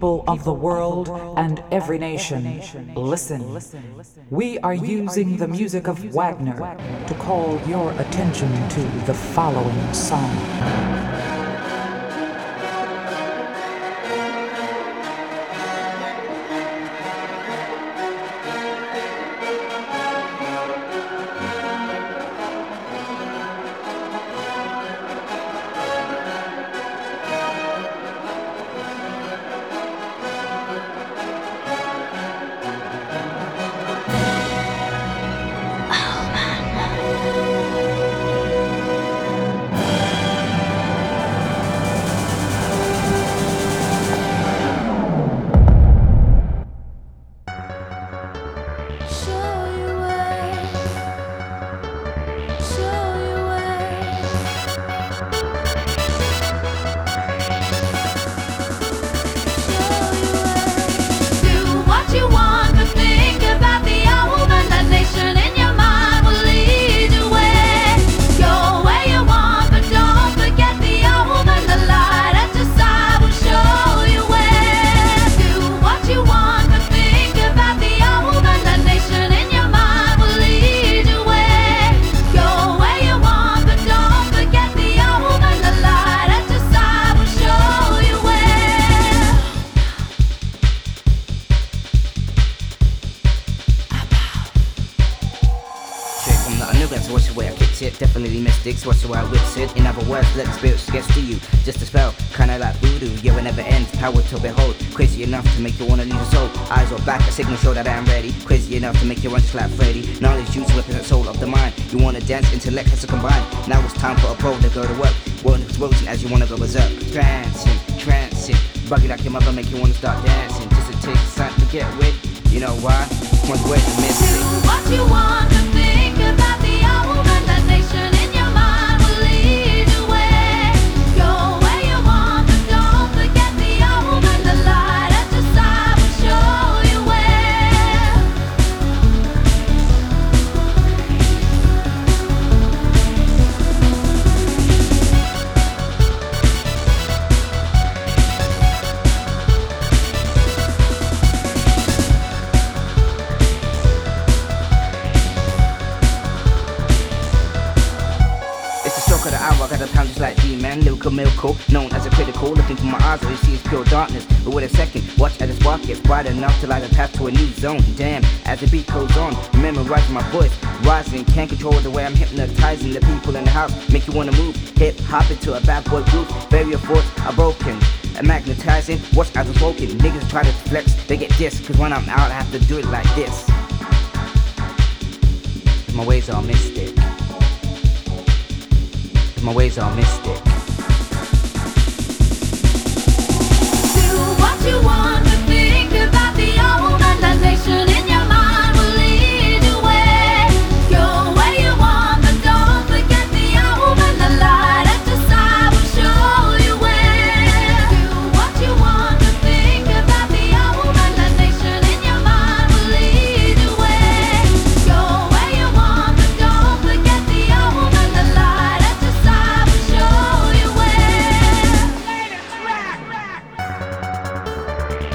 people of the world and every nation, listen. We are using the music of Wagner to call your attention to the following song. Definitely mystics, watch the way I whips it. In other words, let the spirits get to you. Just a spell, kinda like voodoo. Yeah, it never ends, power to behold. Crazy enough to make you wanna lose your soul. Eyes are black, a signal show that I am ready. Crazy enough to make you run just like Freddy. Knowledge used to represent soul of the mind. You wanna dance, intellect has to combine. Now it's time for a pro to go to work. World explosion as you wanna go berserk. Trancing, buggy like your mother, make you wanna start dancing. Just to take something to get with. You know why? One way to miss it. Do what you want to think about the old and that nation in your mind will lead the way. Go where you want, but don't forget the old and the light at your side will show you where. Of the hour, I got a pound just like D-Man. Lyrical miracle, known as a critical. Looking through my eyes, all you see is pure darkness. But wait a second, watch as the spark gets bright enough to light a path to a new zone. Damn, as the beat goes on, memorizing my voice, rising. Can't control the way I'm hypnotizing the people in the house. Make you wanna move, hip hop into a bad boy group. Barrier force are broken, and magnetizing. Watch as I'm spoken. Niggas try to flex, they get dissed. Cause when I'm out, I have to do it like this. My ways are mystic. My ways are mystic. Do what you want to think about the old and that nation in your mind will lead the way. Go where you want, but don't forget the old and the light at your side will show you where. Do what you want to think about the old and that nation in your mind will lead the way. Go where you want, but don't forget the old and the light at your side will show you where.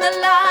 the light.